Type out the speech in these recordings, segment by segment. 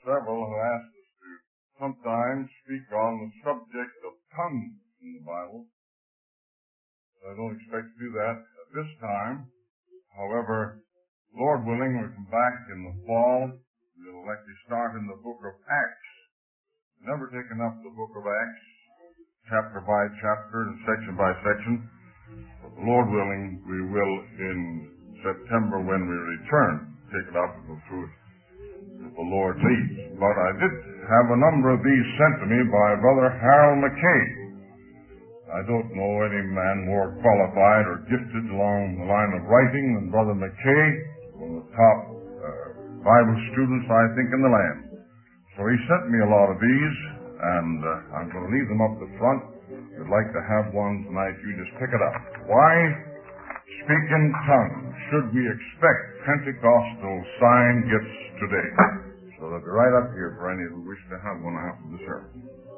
Several have asked us to sometimes speak on the subject of tongues in the Bible. I don't expect to do that at this time. However, Lord willing, we'll come back in the fall. We'll actually start in the book of Acts. We've never taken up the book of Acts, chapter by chapter and section by section. But Lord willing, we will in September when we return take it up and go through it if the Lord leads. But I did have a number of these sent to me by Brother Harold McKay. I don't know any man more qualified or gifted along the line of writing than Brother McKay, one of the top Bible students, I think, in the land. So he sent me a lot of these, and I'm going to leave them up the front. If you'd like to have one tonight, you just pick it up. Why speak in tongues? Should we expect Pentecostal sign gifts today? So they'll be right up here for any who wish to have one after the service.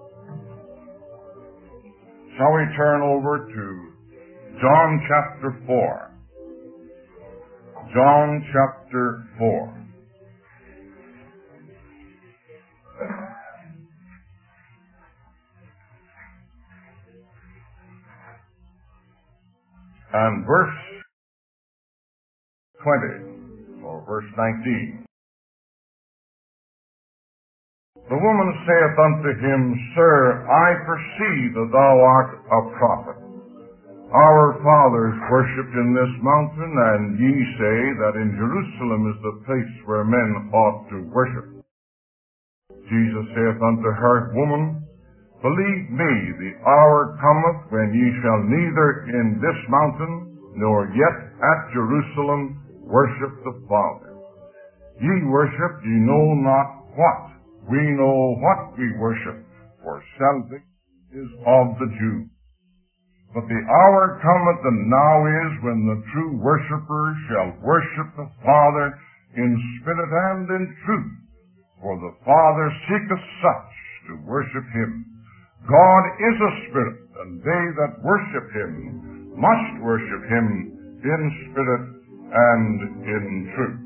Shall we turn over to John chapter 4? John chapter 4. And verse 20, or verse 19. The woman saith unto him, Sir, I perceive that thou art a prophet. Our fathers worshipped in this mountain, and ye say that in Jerusalem is the place where men ought to worship. Jesus saith unto her, Woman, believe me, the hour cometh when ye shall neither in this mountain nor yet at Jerusalem worship the Father. Ye worship, ye know not what. We know what we worship, for salvation is of the Jews. But the hour cometh, and now is, when the true worshippers shall worship the Father in spirit and in truth. For the Father seeketh such to worship him. God is a spirit, and they that worship him must worship him in spirit and in truth.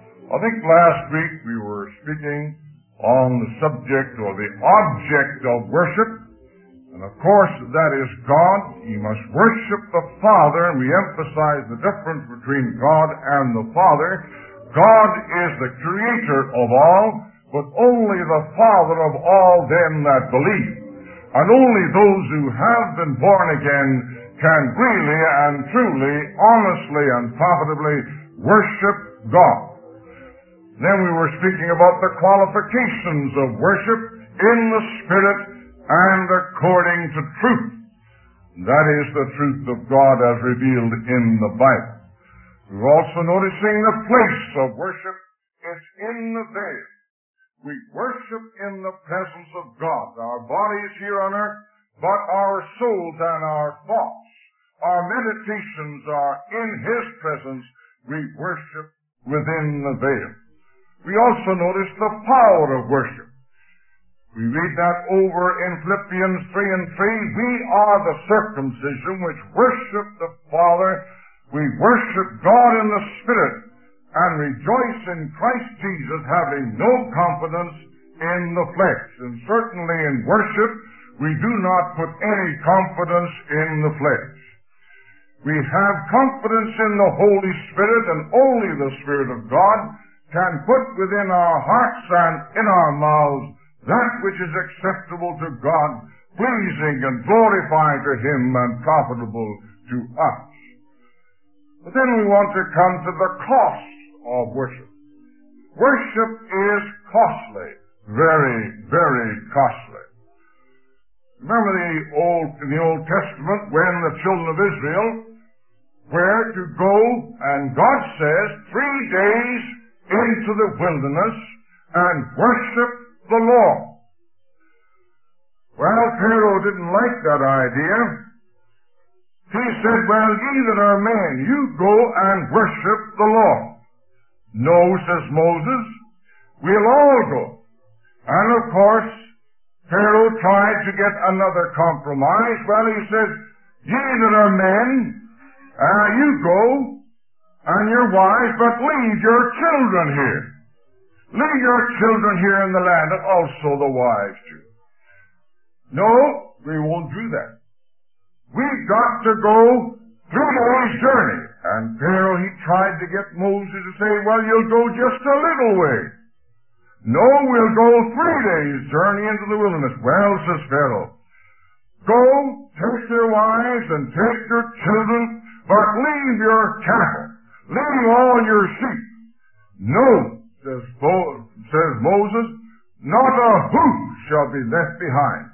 I think last week we were speaking on the subject or the object of worship. And of course, that is God. You must worship the Father, and we emphasize the difference between God and the Father. God is the creator of all, but only the Father of all them that believe. And only those who have been born again can really and truly, honestly and profitably worship God. Then we were speaking about the qualifications of worship in the Spirit and according to truth. That is the truth of God as revealed in the Bible. We were also noticing the place of worship is in the veil. We worship in the presence of God. Our bodies here on earth, but our souls and our thoughts, our meditations are in His presence. We worship within the veil. We also notice the power of worship. We read that over in Philippians 3:3. We are the circumcision which worship the Father. We worship God in the Spirit and rejoice in Christ Jesus, having no confidence in the flesh. And certainly in worship, we do not put any confidence in the flesh. We have confidence in the Holy Spirit, and only the Spirit of God can put within our hearts and in our mouths that which is acceptable to God, pleasing and glorifying to Him and profitable to us. But then we want to come to the cost of worship. Worship is costly, very, very costly. Remember in the Old Testament when the children of Israel were to go, and God says, 3 days into the wilderness and worship the Lord. Well, Pharaoh didn't like that idea. He said, well, ye that are men, you go and worship the Lord. No, says Moses, we'll all go. And of course, Pharaoh tried to get another compromise. Well, he said, ye that are men, you go, and your wives, but leave your children here. leave your children here in the land, and also the wives too. No, we won't do that. We've got to go 3 days' journey. And Pharaoh, he tried to get Moses to say, well, you'll go just a little way. No, we'll go 3 days' journey into the wilderness. Well, says Pharaoh, go, take your wives and take your children, but leave your cattle, leave all your sheep. No, says Moses, not a hoof shall be left behind.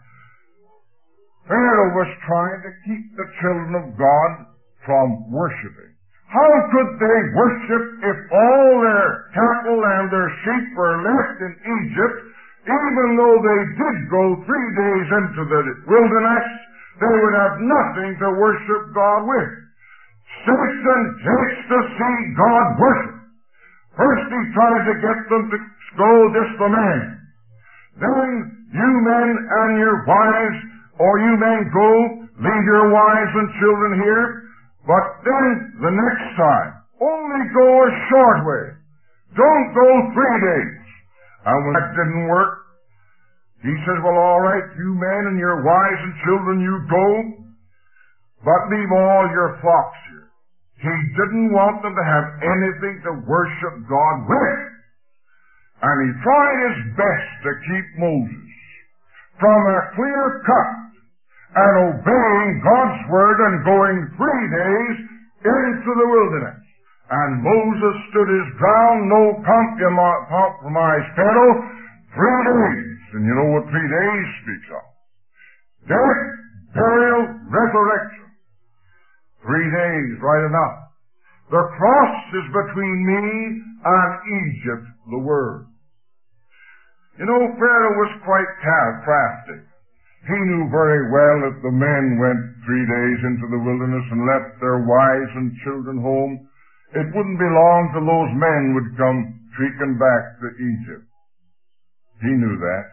Pharaoh was trying to keep the children of God from worshiping. How could they worship if all their cattle and their sheep were left in Egypt? Even though they did go 3 days into the wilderness, they would have nothing to worship God with. Satan takes to see God worship. First he tries to get them to go disobey. Then you men and your wives, or you men go, leave your wives and children here, but then the next time, only go a short way. Don't go 3 days. And when that didn't work, he says, well, all right, you men and your wives and children, you go, but leave all your flocks here. He didn't want them to have anything to worship God with. And he tried his best to keep Moses from a clear cut and obeying God's word and going 3 days into the wilderness. And Moses stood his ground, no compromise, Pharaoh, 3 days. And you know what 3 days speaks of? Death, burial, resurrection. 3 days, right enough. The cross is between me and Egypt, the word. You know, Pharaoh was quite crafty. He knew very well that the men went 3 days into the wilderness and left their wives and children home. It wouldn't be long till those men would come shrieking back to Egypt. He knew that.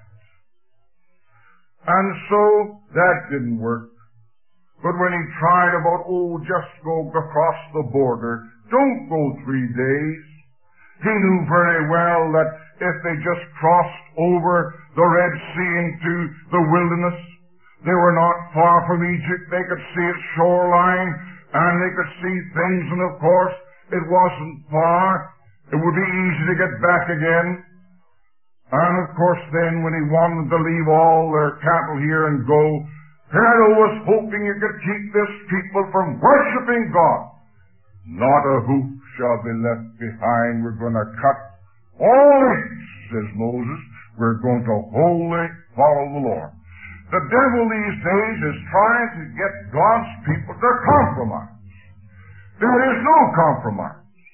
And so that didn't work. But when he tried about, just go across the border, don't go 3 days. He knew very well that if they just crossed over the Red Sea into the wilderness, they were not far from Egypt. They could see its shoreline, and they could see things, and of course, it wasn't far. It would be easy to get back again. And of course then, when he wanted to leave all their cattle here and go, Pharaoh was hoping he could keep this people from worshiping God. Not a hoof shall be left behind. We're going to cut all ends, says Moses. We're going to wholly follow the Lord. The devil these days is trying to get God's people to compromise. There is no compromise.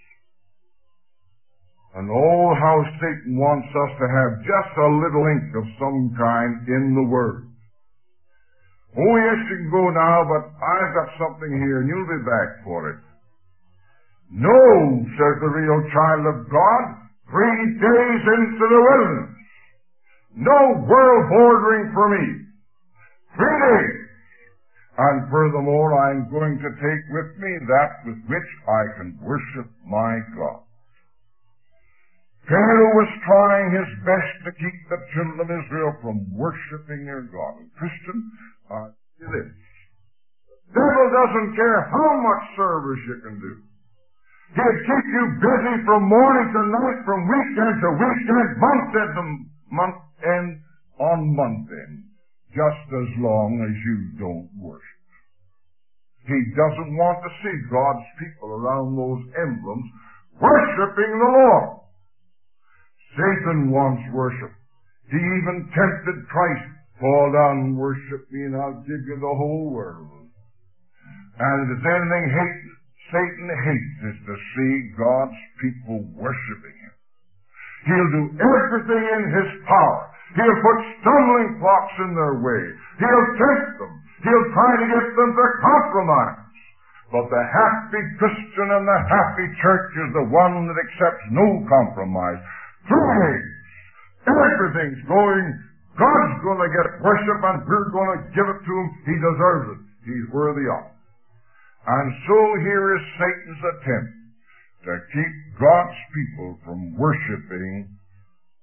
And oh, how Satan wants us to have just a little ink of some kind in the Word. Oh, yes, you can go now, but I've got something here, and you'll be back for it. No, says the real child of God, 3 days into the wilderness. No world bordering for me. 3 days. And furthermore, I'm going to take with me that with which I can worship my God. Pharaoh was trying his best to keep the children of Israel from worshiping their God. And Christian, see this. The devil doesn't care how much service you can do. He'll keep you busy from morning to night, from weekend to weekend, month end on month end, just as long as you don't worship. He doesn't want to see God's people around those emblems worshiping the Lord. Satan wants worship. He even tempted Christ, fall down and worship me and I'll give you the whole world. And if there's anything Satan hates is to see God's people worshiping Him. He'll do everything in His power. He'll put stumbling blocks in their way. He'll tempt them. He'll try to get them to compromise. But the happy Christian and the happy church is the one that accepts no compromise. 3 days. Everything's going. God's going to get worship and we're going to give it to Him. He deserves it. He's worthy of it. And so here is Satan's attempt to keep God's people from worshiping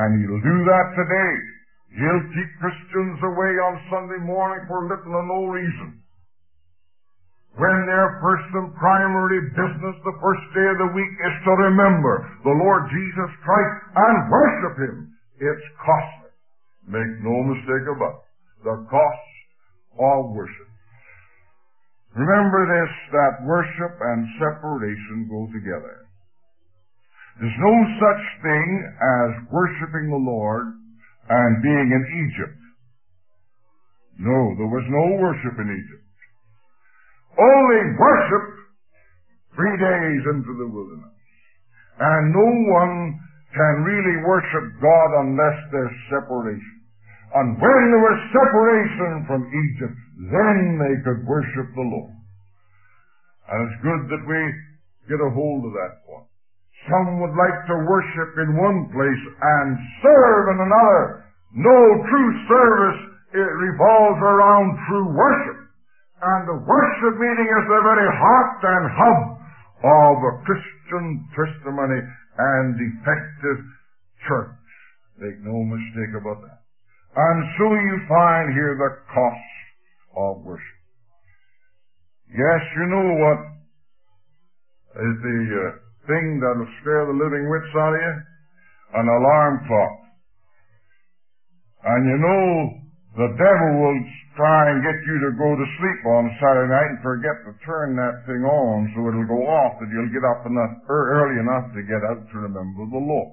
And He'll do that today. He'll keep Christians away on Sunday morning for little or no reason, when their first and primary business the first day of the week is to remember the Lord Jesus Christ and worship Him. It's costly. Make no mistake about it. The cost of worship. Remember this, that worship and separation go together. There's no such thing as worshiping the Lord and being in Egypt. No, there was no worship in Egypt. Only worship 3 days into the wilderness. And no one can really worship God unless there's separation. And when there was separation from Egypt, then they could worship the Lord. And it's good that we get a hold of that point. Some would like to worship in one place and serve in another. No, true service, it revolves around true worship. And the worship meeting is the very heart and hub of a Christian testimony and effective church. Make no mistake about that. And so you find here the cost of worship. Yes, you know what is the thing that'll scare the living wits out of you? An alarm clock. And you know, the devil will try and get you to go to sleep on Saturday night and forget to turn that thing on so it'll go off that you'll get up enough early enough to get out to remember the Lord.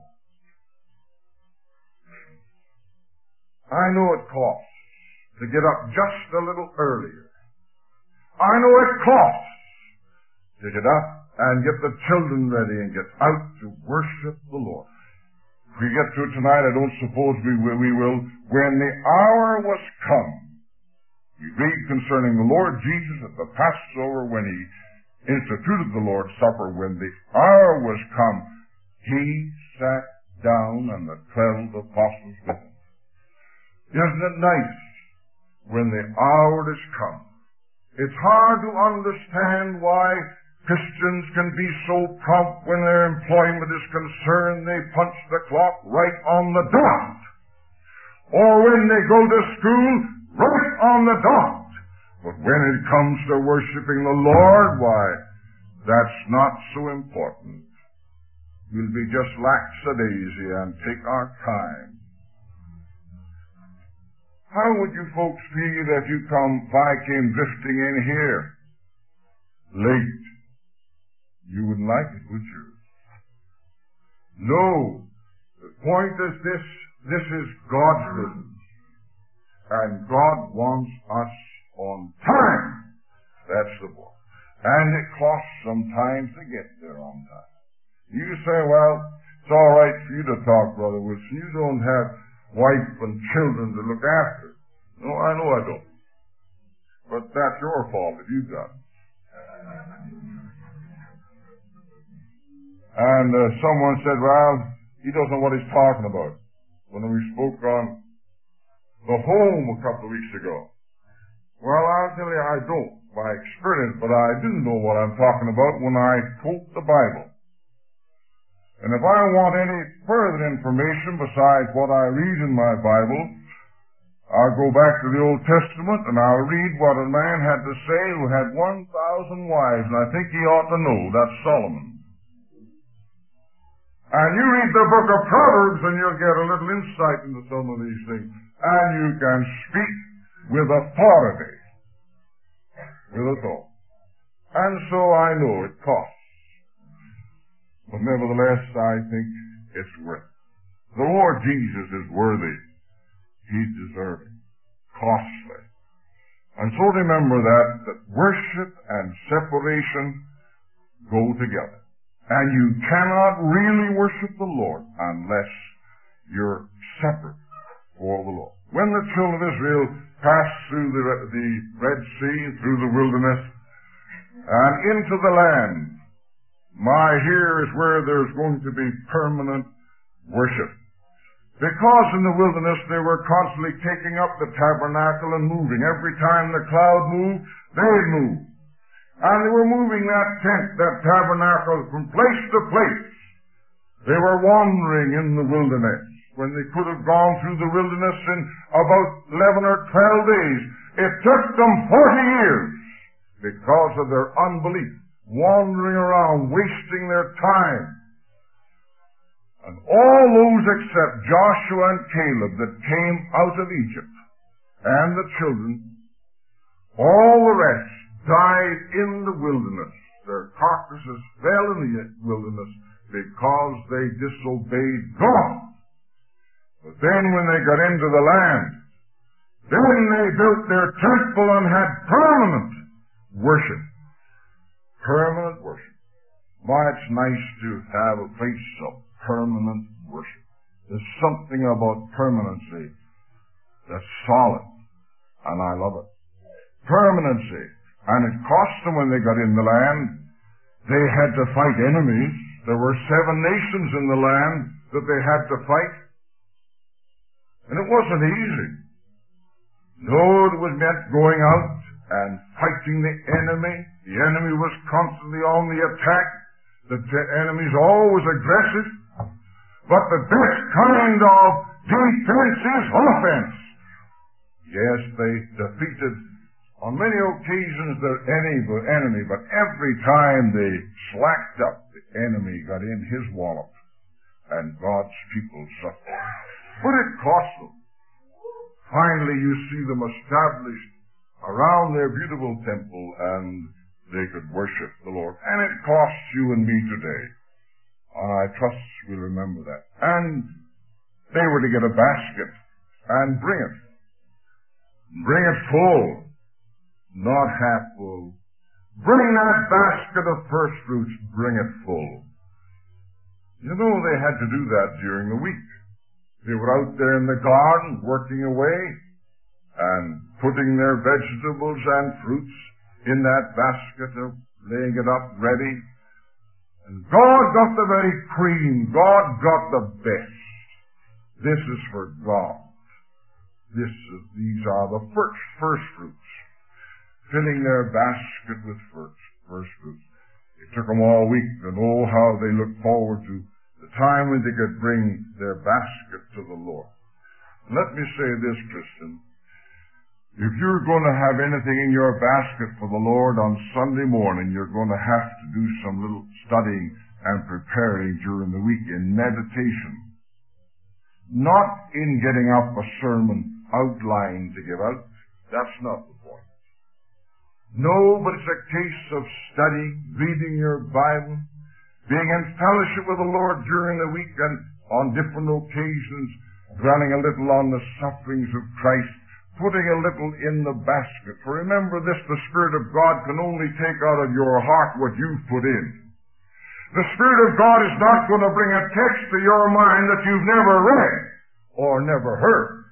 I know it costs to get up just a little earlier. I know it costs to get up and get the children ready and get out to worship the Lord. If we get to it tonight, I don't suppose we will. When the hour was come, we read concerning the Lord Jesus at the Passover when He instituted the Lord's Supper. When the hour was come, He sat down and the 12 apostles with Him. Isn't it nice when the hour is come? It's hard to understand why Christians can be so prompt when their employment is concerned. They punch the clock right on the dot. Or when they go to school, right on the dot. But when it comes to worshiping the Lord, why, that's not so important. We'll be just lackadaisy and take our time. How would you folks feel if I came drifting in here late? You wouldn't like it, would you? No. The point is this is God's business. And God wants us on time. That's the point. And it costs sometimes to get there on time. You say, well, it's all right for you to talk, Brother Wilson. You don't have wife and children to look after. No, I know I don't. But that's your fault if you got it. And someone said, well, he doesn't know what he's talking about. When we spoke on the home a couple of weeks ago. Well, I'll tell you, I don't by experience, but I do know what I'm talking about when I quote the Bible. And if I want any further information besides what I read in my Bible, I'll go back to the Old Testament and I'll read what a man had to say who had 1,000 wives, and I think he ought to know. That's Solomon. And you read the book of Proverbs and you'll get a little insight into some of these things. And you can speak with authority. With authority. And so I know it costs. But nevertheless, I think it's worth it. The Lord Jesus is worthy. He's deserving. Costly. And so remember that worship and separation go together. And you cannot really worship the Lord unless you're separate for the Lord. When the children of Israel passed through the Red Sea, through the wilderness, and into the land, here is where there's going to be permanent worship. Because in the wilderness they were constantly taking up the tabernacle and moving. Every time the cloud moved, they'd move. And they were moving that tent, that tabernacle, from place to place. They were wandering in the wilderness. when they could have gone through the wilderness in about 11 or 12 days. It took them 40 years because of their unbelief, wandering around, wasting their time. And all those except Joshua and Caleb that came out of Egypt, and the children, all the rest died in the wilderness. Their carcasses fell in the wilderness because they disobeyed God. But then when they got into the land, then they built their temple and had permanent worship. Permanent worship. Why, it's nice to have a place of permanent worship. There's something about permanency that's solid, and I love it. Permanency. And it cost them when they got in the land. They had to fight enemies. There were 7 nations in the land that they had to fight. And it wasn't easy. No, it was meant going out and fighting the enemy. The enemy was constantly on the attack. The enemy's always aggressive. But the best kind of defense is offense. Yes, they defeated on many occasions their enemy, but every time they slacked up, the enemy got in his wallop, and God's people suffered. But it cost them. Finally, you see them established around their beautiful temple, and they could worship the Lord. And it costs you and me today. I trust we'll remember that. And they were to get a basket and bring it. Bring it full. Not half full. Bring that basket of first fruits, bring it full. You know, they had to do that during the week. They were out there in the garden working away and putting their vegetables and fruits in that basket, laying it up ready. And God got the very cream. God got the best. This is for God. These are the first fruits. Filling their basket with first fruits. It took them all week, and oh, how they looked forward to the time when they could bring their basket to the Lord. And let me say this, Christian. If you're going to have anything in your basket for the Lord on Sunday morning, you're going to have to do some little studying and preparing during the week in meditation. Not in getting up a sermon outline to give out. That's not the point. No, but it's a case of studying, reading your Bible, being in fellowship with the Lord during the week and on different occasions, dwelling a little on the sufferings of Christ, putting a little in the basket. For remember this, the Spirit of God can only take out of your heart what you've put in. The Spirit of God is not going to bring a text to your mind that you've never read or never heard.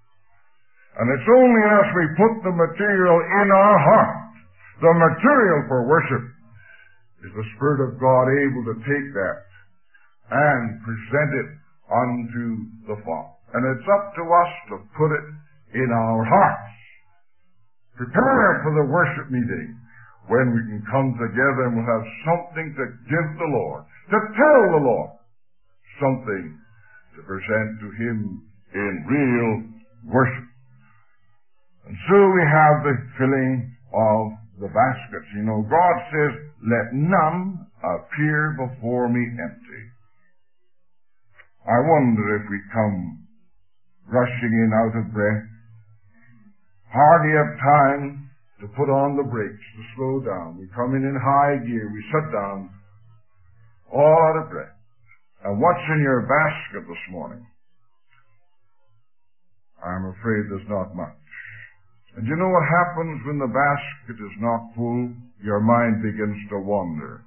And it's only as we put the material in our heart, the material for worship, is the Spirit of God able to take that and present it unto the Father. And it's up to us to put it in our hearts. Prepare for the worship meeting when we can come together and we'll have something to give the Lord, to tell the Lord, something to present to Him in real worship. And so we have the filling of the baskets. You know, God says, let none appear before me empty. I wonder if we come rushing in out of breath, hardly have time to put on the brakes, to slow down. We come in high gear, we sit down, all out of breath. And what's in your basket this morning? I'm afraid there's not much. And you know what happens when the basket is not full? Your mind begins to wander.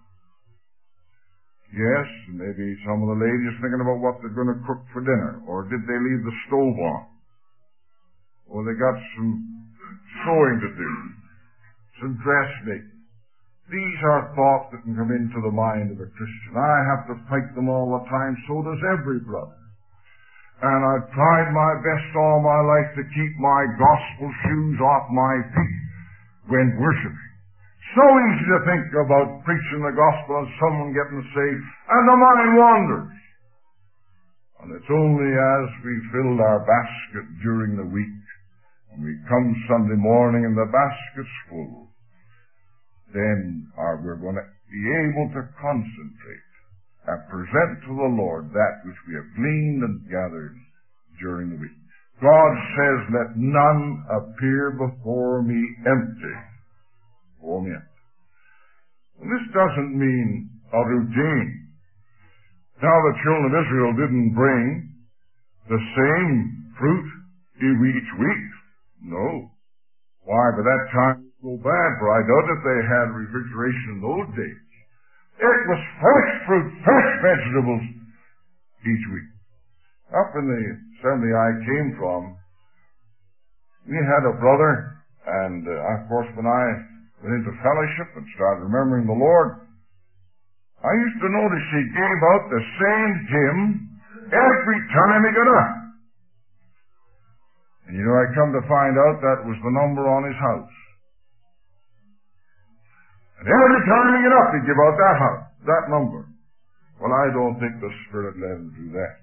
Yes, maybe some of the ladies thinking about what they're going to cook for dinner. Or did they leave the stove on? Or they got some sewing to do. Some dressmaking. These are thoughts that can come into the mind of a Christian. I have to fight them all the time. So does every brother. And I've tried my best all my life to keep my gospel shoes off my feet when worshiping. So easy to think about preaching the gospel and someone getting saved, and the mind wanders. And it It's only as we filled our basket during the week, and we come Sunday morning and the basket's full, then we're going to be able to concentrate and present to the Lord that which we have gleaned and gathered during the week. God says, let none appear before me empty. Before me empty. And this doesn't mean a routine. Now the children of Israel didn't bring the same fruit each week. No. Why, by that time it was so bad, for I doubt if they had refrigeration in those days. It was fresh fruit, fresh vegetables each week. Up in the assembly I came from, we had a brother, and of course when I went into fellowship and started remembering the Lord, I used to notice he gave out the same hymn every time he got up. And you know, I come to find out that was the number on his house. And every time he got up, he'd give out that house, that number. Well, I don't think the Spirit let him do that.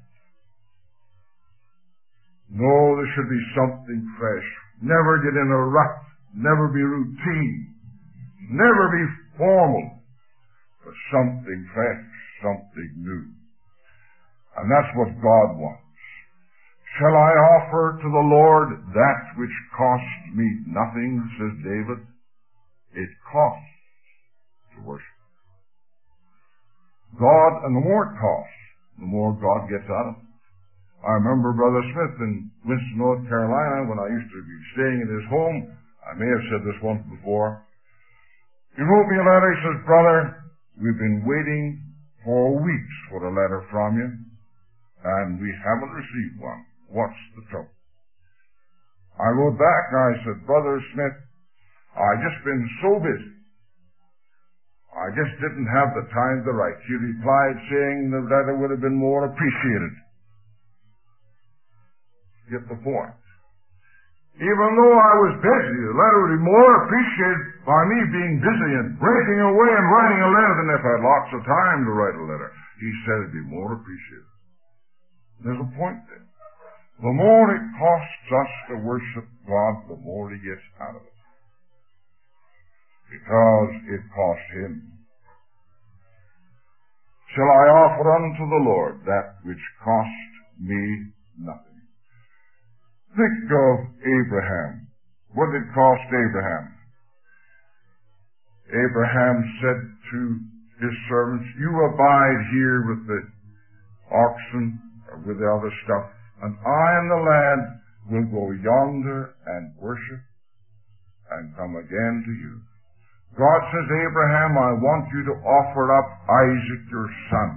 No, there should be something fresh. Never get in a rut. Never be routine. Never be formal. But something fresh, something new. And that's what God wants. Shall I offer to the Lord that which costs me nothing, says David? It costs to worship God, and the more it costs, the more God gets out of it. I remember Brother Smith in Winston, North Carolina, when I used to be staying in his home. I may have said this once before. He wrote me a letter. He says, brother, we've been waiting for weeks for a letter from you, and we haven't received one. What's the trouble? I wrote back and I said, Brother Smith, I've just been so busy. I just didn't have the time to write. He replied saying the letter would have been more appreciated. Get the point. Even though I was busy, the letter would be more appreciated by me being busy and breaking away and writing a letter than if I had lots of time to write a letter. He said it'd be more appreciated. There's a point there. The more it costs us to worship God, the more He gets out of it. Because it costs Him. Shall I offer unto the Lord that which cost me nothing? Think of Abraham. What did it cost Abraham? Abraham said to his servants, you abide here with the oxen or with the other stuff, and I and the lad will go yonder and worship and come again to you. God says, Abraham, I want you to offer up Isaac your son.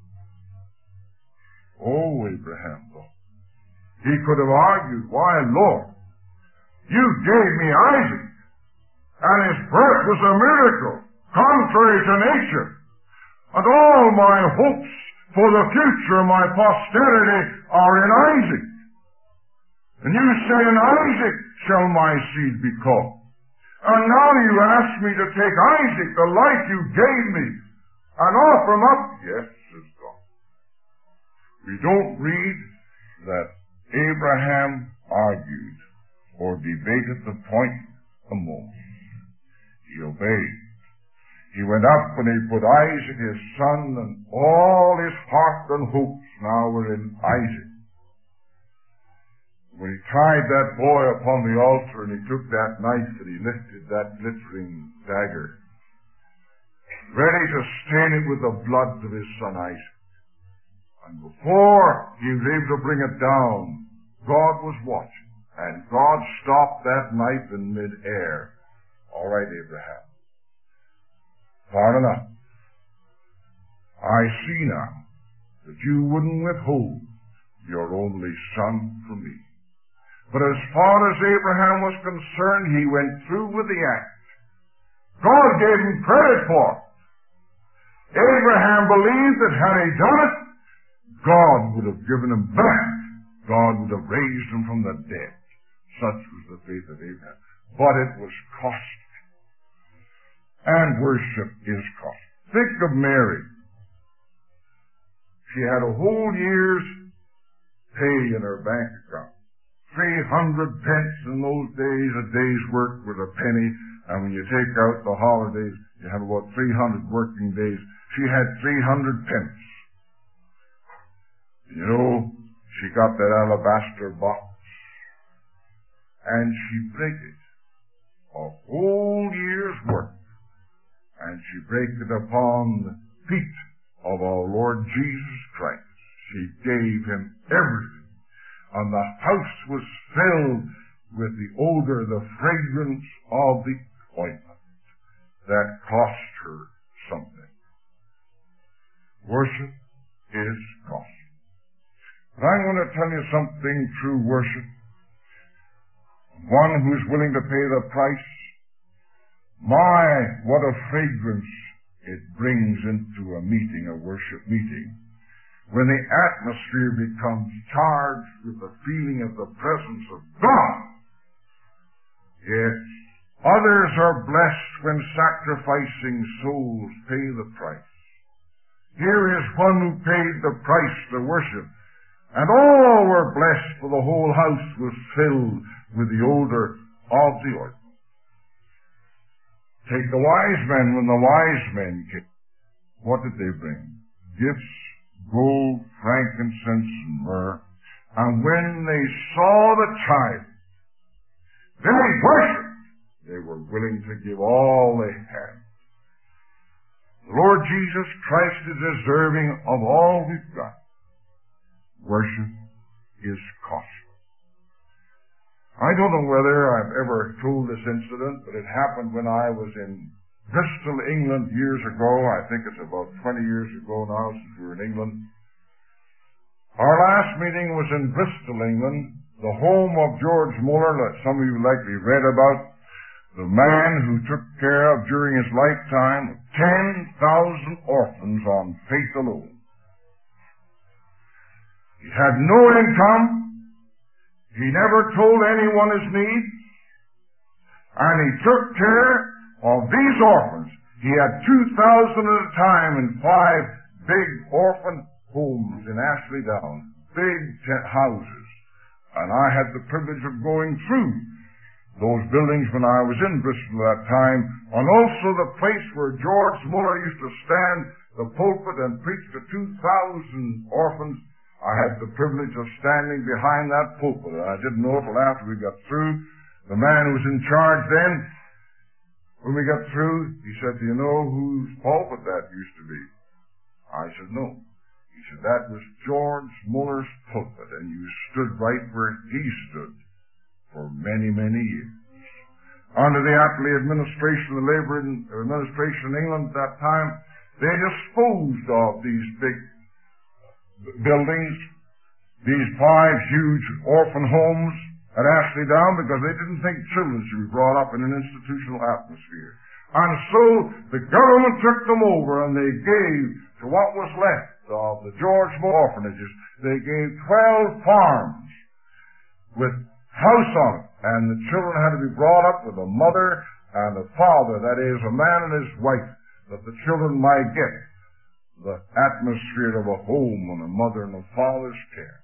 Oh, Abraham thought. He could have argued, why, Lord, you gave me Isaac, and his birth was a miracle, contrary to nature, and all my hopes for the future, my posterity, are in Isaac. And you say, in Isaac shall my seed be called. And now you ask me to take Isaac, the life you gave me, and offer him up. Yes, says God. We don't read that Abraham argued or debated the point a moment. He obeyed. He went up and he put Isaac, his son, and all his heart and hopes now were in Isaac. When he tied that boy upon the altar and he took that knife and he lifted that glittering dagger, ready to stain it with the blood of his son Isaac. And before he was able to bring it down, God was watching. And God stopped that knife in mid-air. All right, Abraham. Far enough. I see now that you wouldn't withhold your only son from me. But as far as Abraham was concerned, he went through with the act. God gave him credit for it. Abraham believed that had he done it, God would have given him back. God would have raised him from the dead. Such was the faith of Abraham. But it was costly. And worship is costly. Think of Mary. She had a whole year's pay in her bank account. 300 pence in those days. A day's work was a penny, and when you take out the holidays, you have about 300 working days. She had 300 pence. You know, she got that alabaster box, and she break it. A whole year's work. And she break it upon the feet of our Lord Jesus Christ. She gave him everything. And the house was filled with the odor, the fragrance of the ointment that cost her something. Worship is costly. But I'm going to tell you something, true worship. One who's willing to pay the price, my, what a fragrance it brings into a meeting, a worship meeting. When the atmosphere becomes charged with the feeling of the presence of God. Yes, others are blessed when sacrificing souls pay the price. Here is one who paid the price to worship, and all were blessed, for the whole house was filled with the odor of the ointment. Take the wise men. When the wise men came, what did they bring? Gifts, gold, frankincense, and myrrh. And when they saw the child, they worshipped. They were willing to give all they had. The Lord Jesus Christ is deserving of all we've got. Worship is costly. I don't know whether I've ever told this incident, but it happened when I was in Bristol, England, years ago. I think it's about 20 years ago now since we were in England. Our last meeting was in Bristol, England, the home of George Muller, that some of you likely read about, the man who took care of, during his lifetime, 10,000 orphans on faith alone. He had no income. He never told anyone his needs, and he took care of these orphans. He had 2,000 at a time in 5 big orphan homes in Ashley Down, big houses. And I had the privilege of going through those buildings when I was in Bristol at that time, and also the place where George Muller used to stand the pulpit and preach to 2,000 orphans. I had the privilege of standing behind that pulpit, and I didn't know it till after we got through. The man who was in charge then, when we got through, he said, "Do you know whose pulpit that used to be?" I said, "No." He said, "That was George Muller's pulpit, and you stood right where he stood for many, many years." Under the Attlee administration, the Labour administration in England at that time, they disposed of these big buildings, these 5 huge orphan homes at Ashley Down, because they didn't think children should be brought up in an institutional atmosphere. And so the government took them over, and they gave to what was left of the George Muller orphanages, they gave 12 farms with house on it, and the children had to be brought up with a mother and a father, that is, a man and his wife, that the children might get the atmosphere of a home and a mother and a father's care.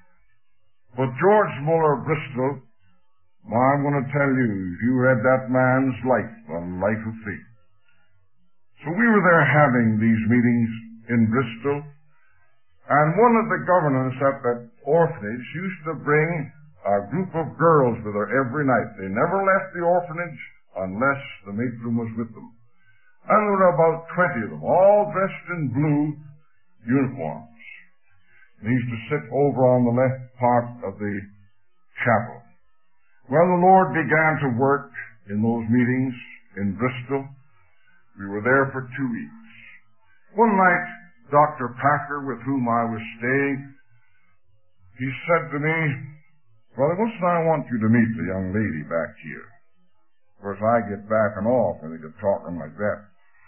But George Muller of Bristol, I'm going to tell you, if you read that man's life, a life of faith. So we were there having these meetings in Bristol, and one of the governors at that orphanage used to bring a group of girls with her every night. They never left the orphanage unless the matron was with them. And there were about 20 of them, all dressed in blue uniforms. They used to sit over on the left part of the chapel. Well, the Lord began to work in those meetings in Bristol. We were there for 2 weeks. One night, Dr. Packer, with whom I was staying, he said to me, "Brother Wilson, I want you to meet the young lady back here." Of course, I get backing off when they get talking like that.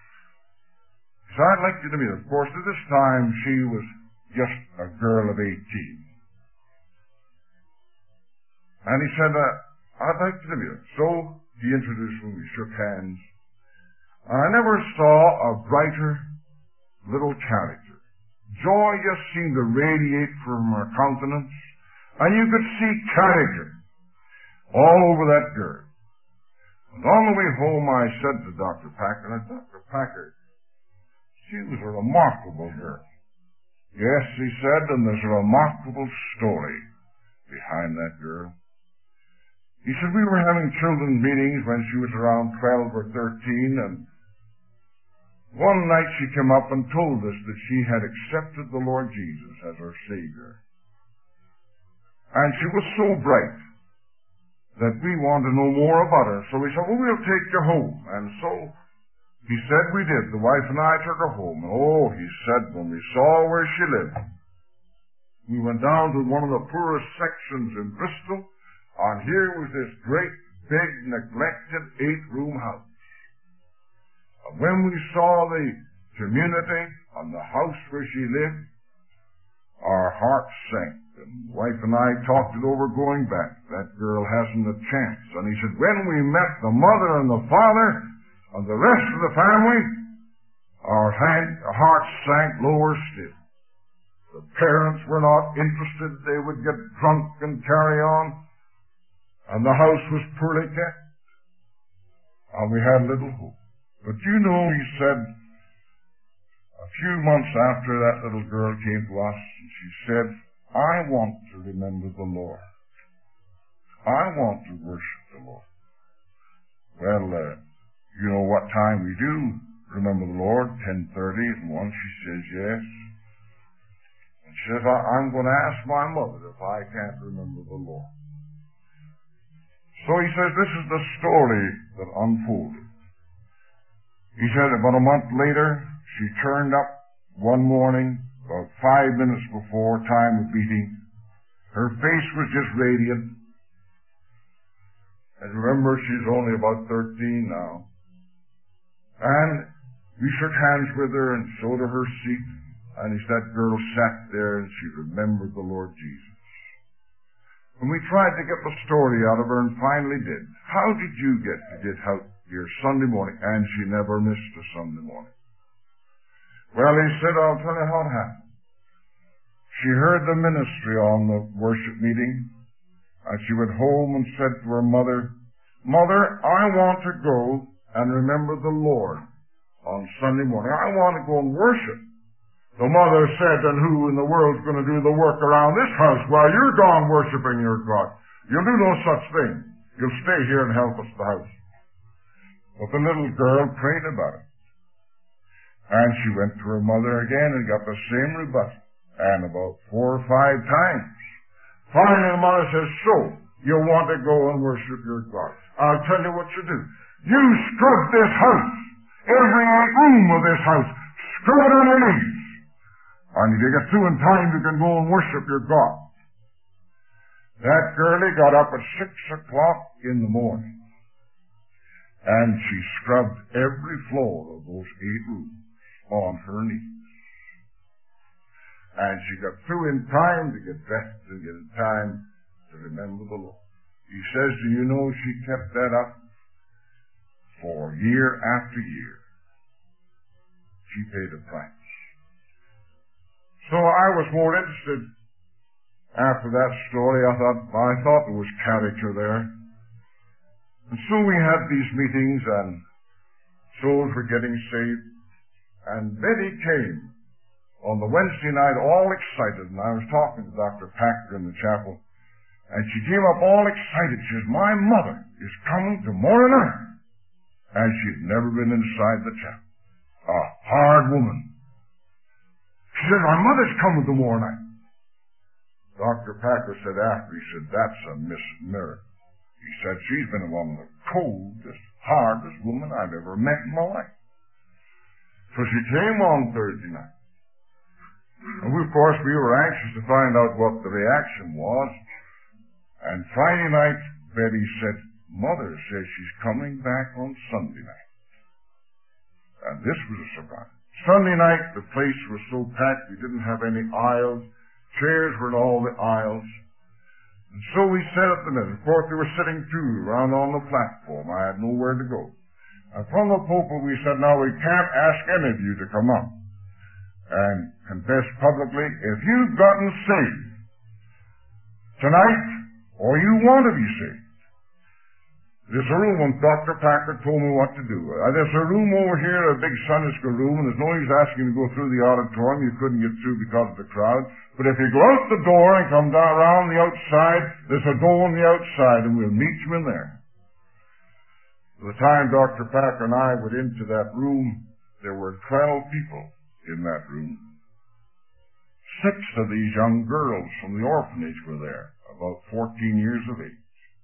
So I'd like you to meet her. Of course, at this time, she was just a girl of 18. And he said, "I'd like you to meet her." So he introduced me, we shook hands. And I never saw a brighter little character. Joy just seemed to radiate from her countenance. And you could see character all over that girl. And on the way home, I said to Dr. Packard, Dr. Packard, she was a remarkable girl. Yes, he said, and there's a remarkable story behind that girl. He said, we were having children's meetings when she was around 12 or 13, and one night she came up and told us that she had accepted the Lord Jesus as her Savior. And she was so bright that we wanted to know more about her. So we said, well, we'll take you home. And so he said we did. The wife and I took her home. Oh, he said, when we saw where she lived, we went down to one of the poorest sections in Bristol, and here was this great, big, neglected 8-room house. And when we saw the community and the house where she lived, our hearts sank. And the wife and I talked it over going back. That girl hasn't a chance. And he said, when we met the mother and the father and the rest of the family, our hearts sank lower still. The parents were not interested. They would get drunk and carry on. And the house was poorly kept. And we had little hope. But you know, he said, a few months after that little girl came to us, and she said, I want to remember the Lord. I want to worship the Lord. Well, you know what time we do remember the Lord, 10:30, and once she says yes. And she says, I'm going to ask my mother if I can't remember the Lord. So he says, this is the story that unfolded. He said about a month later, she turned up one morning, about 5 minutes before time of meeting. Her face was just radiant. And remember, she's only about 13 now. And we shook hands with her and showed her her seat. And that girl sat there and she remembered the Lord Jesus. And we tried to get the story out of her and finally did. How did you get to get out here Sunday morning? And she never missed a Sunday morning. Well, he said, I'll tell you how it happened. She heard the ministry on the worship meeting, and she went home and said to her mother, Mother, I want to go and remember the Lord on Sunday morning. I want to go and worship. The mother said, then who in the world's going to do the work around this house while you're gone worshiping your God? You'll do no such thing. You'll stay here and help us the house. But the little girl prayed about it. And she went to her mother again and got the same rebuttal. And about 4 or 5 times. Finally the mother says, so, you want to go and worship your God. I'll tell you what you do. You scrub this house. Every room of this house. Scrub it on your knees. And if you get through in time, you can go and worship your God. That girlie got up at 6 o'clock in the morning. And she scrubbed every floor of those 8 rooms on her knees. And she got through in time to get dressed and get in time to remember the Lord. He says, do you know she kept that up for year after year. She paid a price. So I was more interested after that story. I thought there was character there. And so we had these meetings and souls were getting saved. And Betty came on the Wednesday night all excited. And I was talking to Dr. Packer in the chapel. And she came up all excited. She says, my mother is coming tomorrow night. And she'd never been inside the chapel. A hard woman. She said, my mother's coming tomorrow night. Dr. Packer said after, he said, that's a miracle. He said, she's been one of the coldest, hardest women I've ever met in my life. So she came on Thursday night. And of course, we were anxious to find out what the reaction was. And Friday night, Betty said, Mother says she's coming back on Sunday night. And this was a surprise. Sunday night, the place was so packed, we didn't have any aisles. Chairs were in all the aisles. And so we sat at the middle. Of course, they were sitting two around on the platform. I had nowhere to go. And from the pulpit, we said, now we can't ask any of you to come up and confess publicly. If you've gotten saved, tonight, or you want to be saved. There's a room, and Dr. Packer told me what to do. There's a room over here, a big Sunday school room, and there's no use asking you to go through the auditorium. You couldn't get through because of the crowd. But if you go out the door and come down around the outside, there's a door on the outside, and we'll meet you in there. By the time Dr. Packer and I went into that room, there were 12 people in that room. 6 of these young girls from the orphanage were there, about 14 years of age.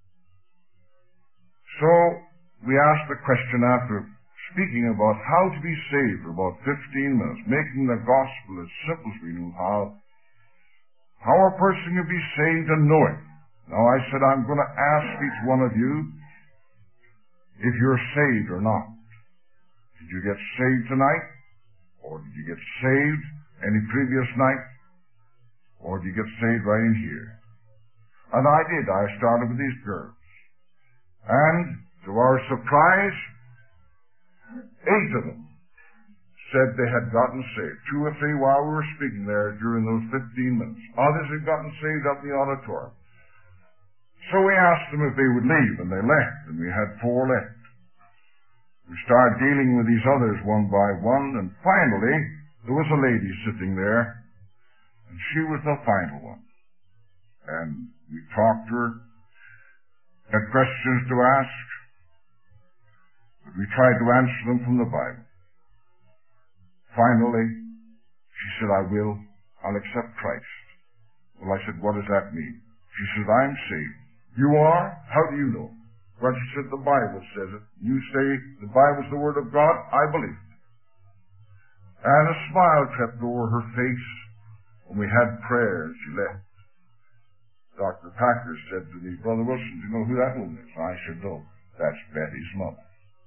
So we asked the question after speaking about how to be saved for about 15 minutes, making the gospel as simple as we knew how a person can be saved and know it. Now I said, I'm going to ask each one of you if you're saved or not. Did you get saved tonight? Or did you get saved any previous night? Or did you get saved right in here? And I did. I started with these girls. And to our surprise, 8 of them said they had gotten saved. 2 or 3 while we were speaking there during those 15 minutes. Others had gotten saved up in the auditorium. So we asked them if they would leave, and they left, and we had 4 left. We started dealing with these others one by one, and finally, there was a lady sitting there, and she was the final one. And we talked to her, had questions to ask, but we tried to answer them from the Bible. Finally, she said, I'll accept Christ. Well, I said, what does that mean? She said, I'm saved. You are? How do you know? Well, she said, the Bible says it. You say the Bible's the Word of God, I believe it. And a smile crept over her face when we had prayer and she left. Dr. Packer said to me, Brother Wilson, do you know who that woman is? I said, no, that's Betty's mother.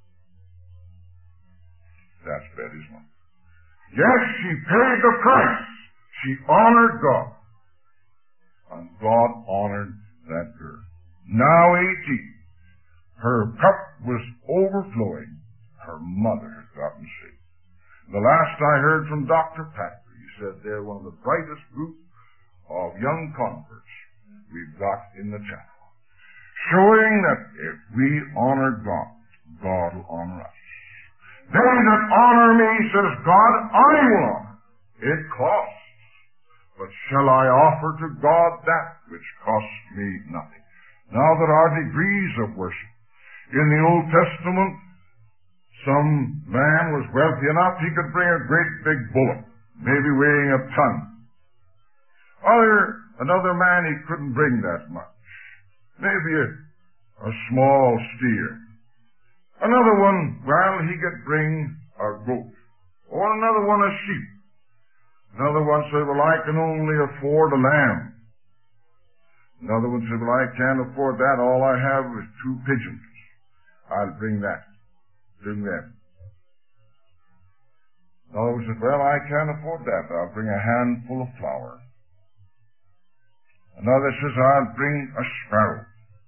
That's Betty's mother. Yes, she paid the price. She honored God. And God honored that girl. Now 18. Her cup was overflowing. Her mother had gotten saved. The last I heard from Dr. Packer, he said they're one of the brightest groups of young converts we've got in the chapel. Showing that if we honor God, God will honor us. They that honor me, says God, I will honor. It costs. But shall I offer to God that which costs me nothing? Now there are degrees of worship. In the Old Testament, some man was wealthy enough he could bring a great big bullock, maybe weighing a ton. Another man, he couldn't bring that much. Maybe a small steer. Another one, well, he could bring a goat. Or another one, a sheep. Another one said, well, I can only afford a lamb. Another one said, well, I can't afford that. All I have is 2 pigeons. I'll bring that. Bring them. Another one said, well, I can't afford that. I'll bring a handful of flour. Another says, I'll bring a sparrow.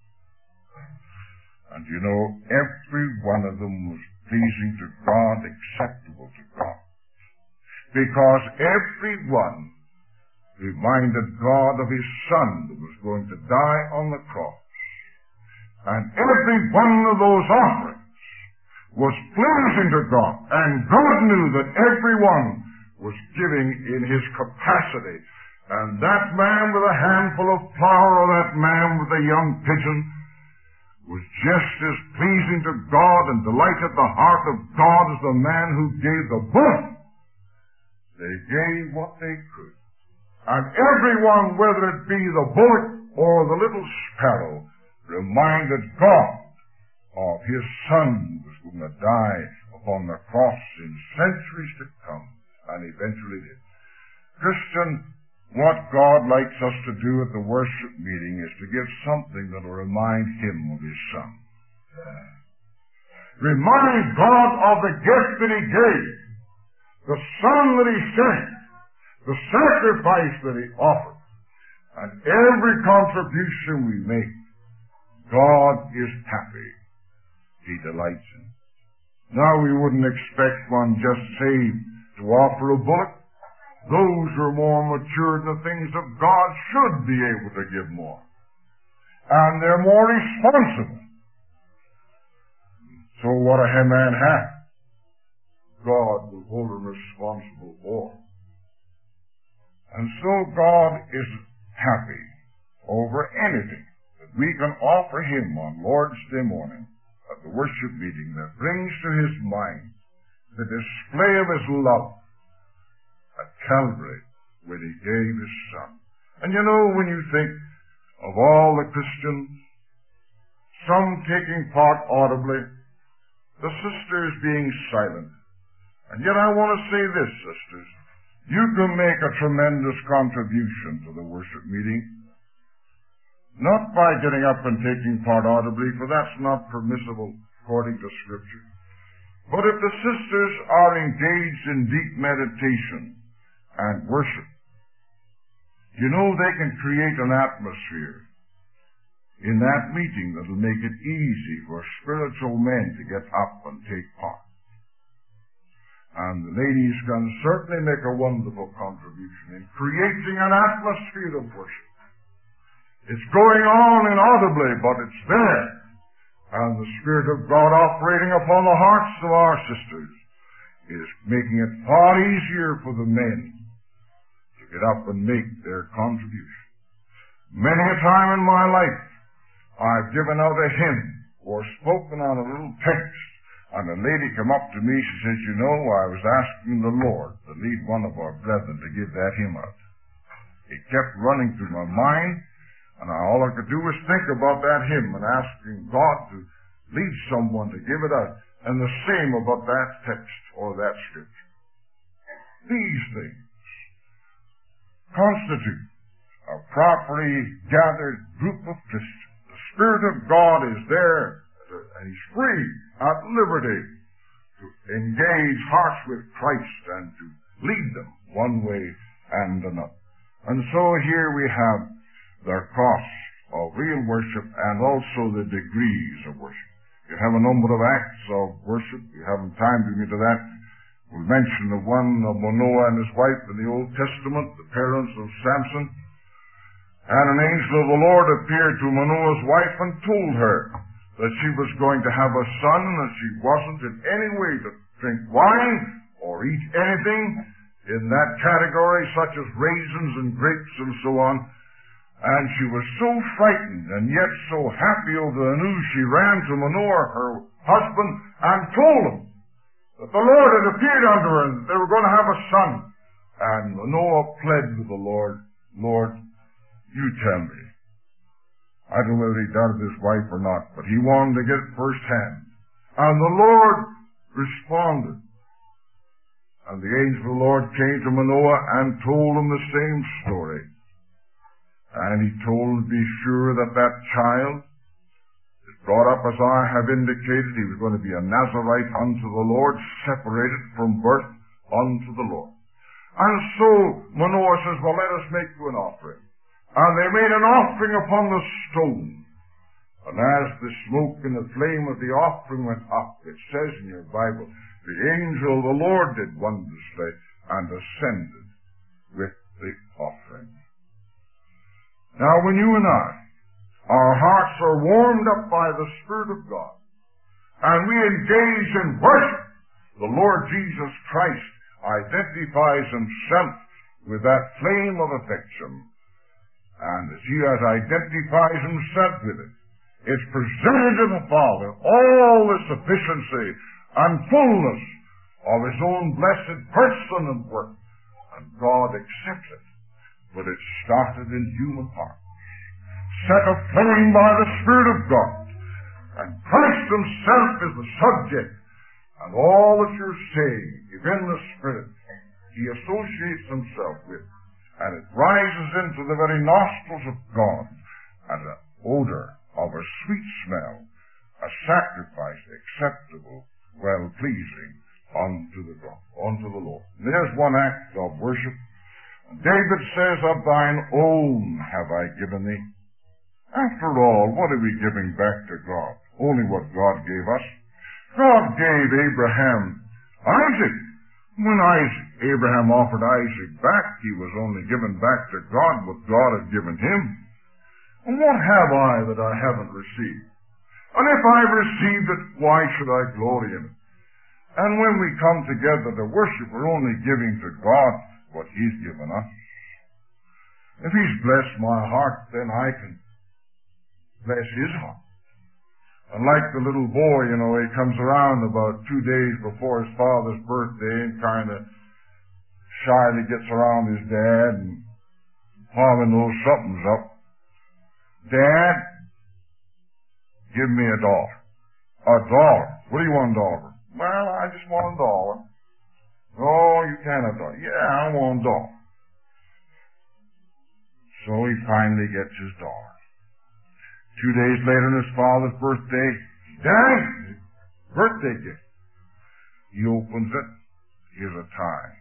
And you know, every one of them was pleasing to God, acceptable to God. Because every one reminded God of His Son that was going to die on the cross. And every one of those offerings was pleasing to God. And God knew that every one was giving in his capacity. And that man with a handful of flour or that man with a young pigeon was just as pleasing to God and delighted the heart of God as the man who gave the bullock. They gave what they could. And everyone, whether it be the bullock or the little sparrow, reminded God of His Son who was going to die upon the cross in centuries to come, and eventually did. Christian, what God likes us to do at the worship meeting is to give something that will remind Him of His Son. Remind God of the gift that He gave, the Son that He sent, the sacrifice that He offered, and every contribution we make, God is happy. He delights in. Now we wouldn't expect one just saved to offer a bullock. Those who are more mature in the things of God should be able to give more. and they're more responsible. So what a man has, God will hold him responsible for. And so God is happy over anything that we can offer him on Lord's Day morning at the worship meeting that brings to his mind the display of his love at Calvary when he gave his son. And you know, when you think of all the Christians, some taking part audibly, the sisters being silent. And yet I want to say this, sisters, you can make a tremendous contribution to the worship meeting, not by getting up and taking part audibly, for that's not permissible according to Scripture. But if the sisters are engaged in deep meditation and worship, you know they can create an atmosphere in that meeting that will make it easy for spiritual men to get up and take part. And the ladies can certainly make a wonderful contribution in creating an atmosphere of worship. It's going on inaudibly, but it's there. And the Spirit of God operating upon the hearts of our sisters is making it far easier for the men to get up and make their contribution. Many a time in my life, I've given out a hymn or spoken on a little text, and a lady came up to me, she says, you know, I was asking the Lord to lead one of our brethren to give that hymn out. It kept running through my mind, and all I could do was think about that hymn and asking God to lead someone to give it out, and the same about that text or that scripture. These things constitute a properly gathered group of Christians. The Spirit of God is there, and he's free, at liberty, to engage hearts with Christ and to lead them one way and another. And so here we have the cross of real worship and also the degrees of worship. You have a number of acts of worship. We haven't time to get to that. We'll mention the one of Manoah and his wife in the Old Testament, the parents of Samson. And an angel of the Lord appeared to Manoah's wife and told her that she was going to have a son and that she wasn't in any way to drink wine or eat anything in that category, such as raisins and grapes and so on. And she was so frightened and yet so happy over the news, she ran to Manoah, her husband, and told him that the Lord had appeared unto her and that they were going to have a son. And Manoah pled with the Lord, Lord, you tell me. I don't know whether he doubted his wife or not, but he wanted to get it firsthand. And the Lord responded. And the angel of the Lord came to Manoah and told him the same story. And he told him to be sure that that child is brought up as I have indicated. He was going to be a Nazarite unto the Lord, separated from birth unto the Lord. And so Manoah says, well, let us make you an offering. And they made an offering upon the stone. And as the smoke and the flame of the offering went up, it says in your Bible, the angel of the Lord did wondrously and ascended with the offering. Now when you and I, our hearts are warmed up by the Spirit of God, and we engage in worship, the Lord Jesus Christ identifies himself with that flame of affection. And as he has identifies himself with it, it's presented to the Father all the sufficiency and fullness of his own blessed person and work. And God accepts it. But it started in human hearts, set aflame by the Spirit of God. And Christ himself is the subject. And all that you're saying is in the Spirit. He associates himself with. And it rises into the very nostrils of God as an odor of a sweet smell, a sacrifice acceptable, well-pleasing unto the Lord. And there's one act of worship. David says, of thine own have I given thee. After all, what are we giving back to God? Only what God gave us. God gave Abraham Isaac. When Abraham offered Isaac back, he was only given back to God what God had given him. And what have I that I haven't received? And if I've received it, why should I glory in it? And when we come together to worship, we're only giving to God what He's given us. If He's blessed my heart, then I can bless His heart. And like the little boy, he comes around about 2 days before his father's birthday and kind of shyly gets around his dad, and Father knows something's up. Dad, give me $1. $1? What do you want $1? Well, I just want $1. Oh, you can't have $1. Yeah, I want $1. So he finally gets his $1. 2 days later, on his father's birthday, Dad, birthday gift. He opens it. Here's a tie.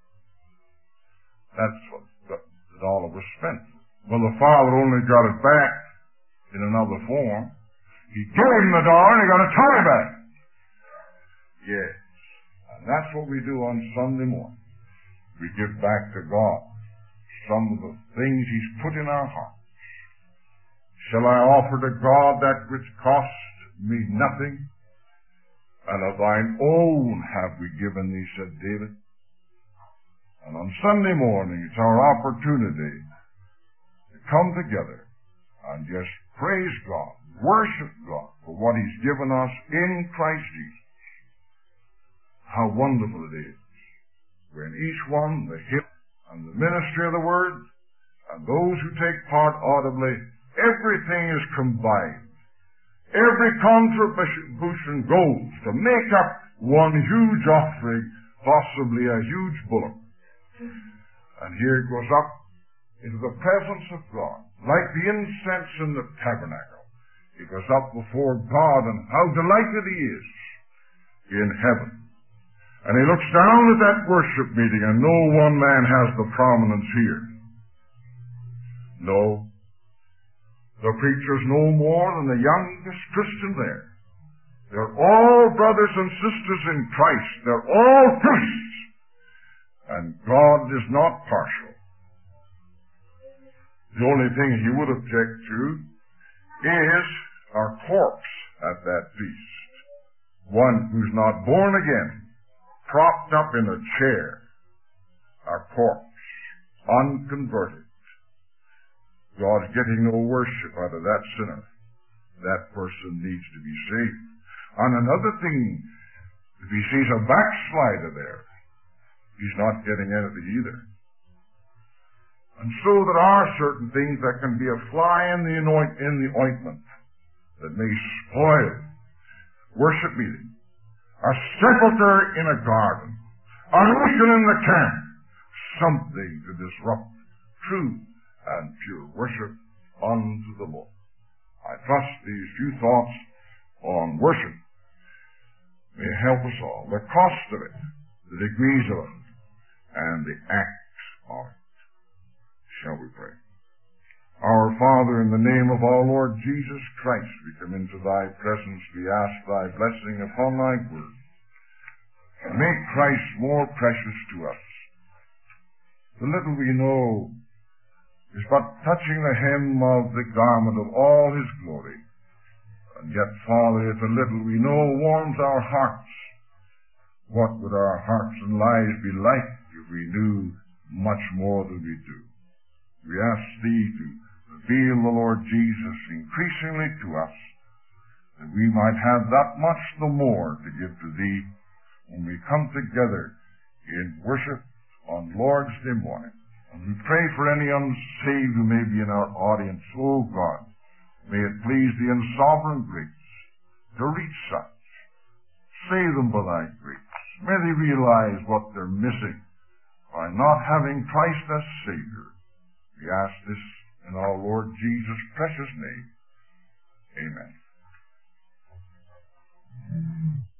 That's what the $1 was spent. Well, the father only got it back in another form. He gave him the $1 and he got a tie back. Yes. And that's what we do on Sunday morning. We give back to God some of the things He's put in our hearts. Shall I offer to God that which cost me nothing? And of thine own have we given thee, said David. And on Sunday morning, it's our opportunity to come together and just praise God, worship God for what He's given us in Christ Jesus. How wonderful it is when each one, the hymn and the ministry of the Word, and those who take part audibly, everything is combined. Every contribution goes to make up one huge offering, possibly a huge bullock. And here it goes up into the presence of God, like the incense in the tabernacle. It goes up before God, and how delighted He is in heaven. And He looks down at that worship meeting, and no one man has the prominence here. No. The preacher's no more than the youngest Christian there. They're all brothers and sisters in Christ. They're all priests. And God is not partial. The only thing He would object to is our corpse at that feast. One who's not born again, propped up in a chair. Our corpse, unconverted. God's getting no worship out of that sinner. That person needs to be saved. And another thing, if he sees a backslider there, he's not getting anything either. And so there are certain things that can be a fly in the ointment that may spoil worship meeting. A sepulcher in a garden. A mission in the camp. Something to disrupt true and pure worship unto the Lord. I trust these few thoughts on worship may help us all. The cost of it, the degrees of it, and the acts of it. Shall we pray? Our Father, in the name of our Lord Jesus Christ, we come into Thy presence. We ask Thy blessing upon Thy word. Make Christ more precious to us. The little we know is but touching the hem of the garment of all His glory. And yet, Father, if the little we know warms our hearts, what would our hearts and lives be like if we knew much more than we do? We ask Thee to reveal the Lord Jesus increasingly to us, that we might have that much the more to give to Thee when we come together in worship on Lord's Day morning. And we pray for any unsaved who may be in our audience. Oh God, may it please Thee in sovereign grace to reach such. Save them by Thy grace. May they realize what they're missing by not having Christ as Savior. We ask this in our Lord Jesus' precious name. Amen.